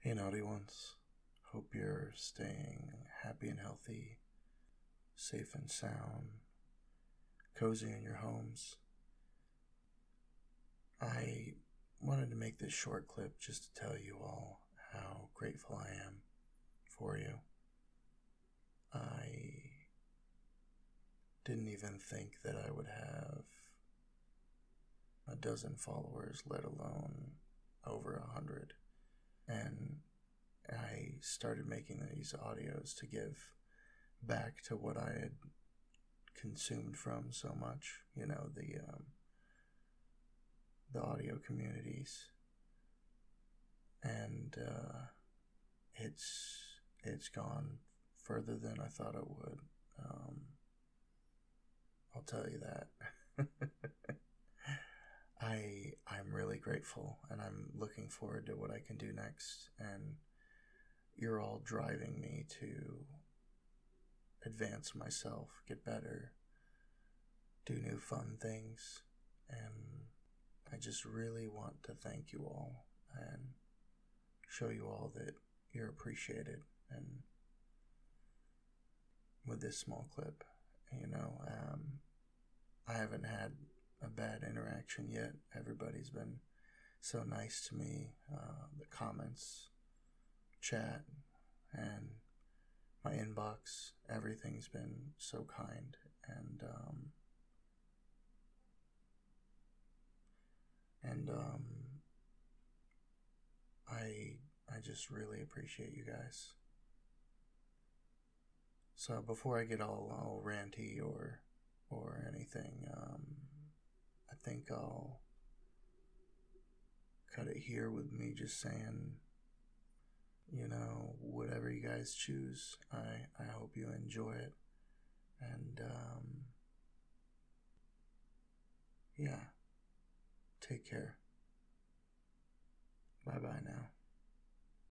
Hey, naughty ones. Hope you're staying happy and healthy, safe and sound, cozy in your homes. I wanted to make this short clip just to tell you all how grateful I am for you. I didn't even think that I would have a dozen followers, let alone over 100. And I started making these audios to give back to what I had consumed from so much, the audio communities, and it's gone further than I thought it would. I'll tell you that. I'm really grateful, and I'm looking forward to what I can do next. And you're all driving me to advance myself, get better, do new fun things, and I just really want to thank you all and show you all that you're appreciated. And with this small clip, I haven't had a bad interaction yet. Everybody's been so nice to me. The comments, chat, and my inbox, everything's been so kind. And I just really appreciate you guys. So before I get all ranty or anything, I think I'll cut it here with me just saying, whatever you guys choose, I hope you enjoy it. And yeah, take care. Bye bye now.